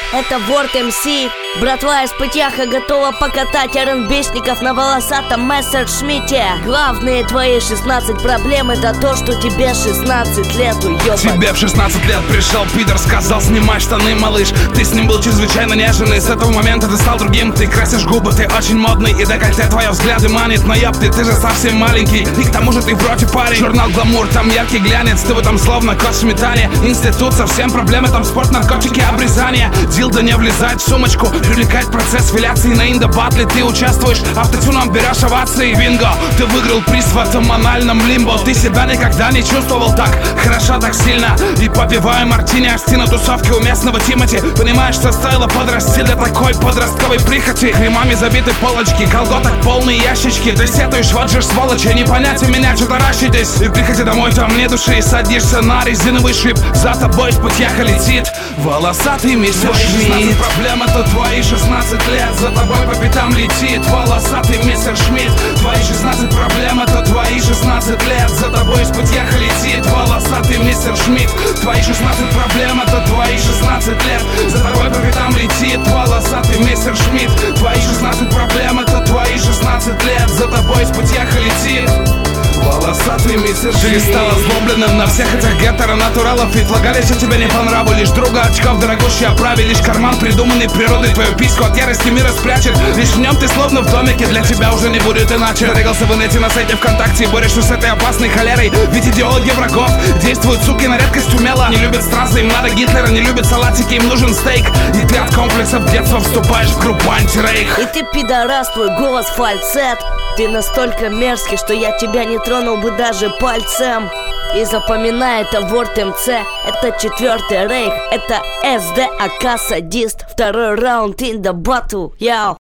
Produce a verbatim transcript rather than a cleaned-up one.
это Ворд эм си. Братва из Пытьяха готова покатать эр энд би-шников на волосатом Мессершмитте. Главные твои шестнадцать проблем — это то, что тебе шестнадцать лет, уёбан. Тебе в шестнадцать лет пришел пидор, сказал: снимай штаны, малыш. Ты с ним был чрезвычайно нежный, с этого момента ты стал другим. Ты красишь губы, ты очень модный, и декольте твои взгляды манит. Но ёпты, ты же совсем маленький, и к тому же ты вроде парень. Журнал Гламур, там яркий глянец, ты в этом словно кот в сметане. Институт, совсем проблемы, там спорт, наркотики, обрезание. Дилда не влезает в сумочку, привлекает процесс филяции. На инда-батле ты участвуешь, автотюном берешь овации. Бинго, ты выиграл приз в этом анальном лимбо. Ты себя никогда не чувствовал так хорошо, так сильно. И попивая мартини, асти на тусовке у местного Тимати. Понимаешь, что стоило подрасти для такой подростковой прихоти. Кремами забиты полочки, колготок полные ящички. Ты сетуешь, вот же сволочи, не понять у меня, что таращитесь. И приходи домой, там нет души, и садишься на резиновый шип. За тобой из Пытьяха летит волосатый мистер Шмидт. Проблема, то твои шестнадцать лет, за тобой по пятам летит волосатый мистер Шмидт. Твои шестнадцать проблем, это твои шестнадцать лет, за тобой из Пытьяха летит волосатый мистер Шмидт. Твои шестнадцать проблем, это твои шестнадцать лет, за тобой по пятам летит волосатый мистер Шмидт. Твои шестнадцать проблем, это твои шестнадцать лет, за тобой из Пытьяха летит волосатый мистер Шмидт. Ты стал озлобленным на всех этих гетеронатуралов, ведь лагали, что тебе не по нраву. Лишь друга очков дорогущий оправи, лишь карман, придуманный природой. Твою письку от ярости мира спрячет, лишь в нем ты словно в домике, для тебя уже не будет иначе. Зарегался в инете, на сайте ВКонтакте, и борешься с этой опасной холерой. Ведь идеологи врагов действуют, суки, на редкость умело. Не любят страсты, им надо Гитлера, не любят салатики, им нужен стейк. И ты от комплексов детства вступаешь в группу антирейх. И ты пидорас, твой голос фальцет. Ты настолько мерзкий, что я тебя не тронул бы даже пальцем. И запоминай, это Ворд эм си, это четвертый рейх, это эс дэ эй ка садист. Второй раунд in the battle, яу.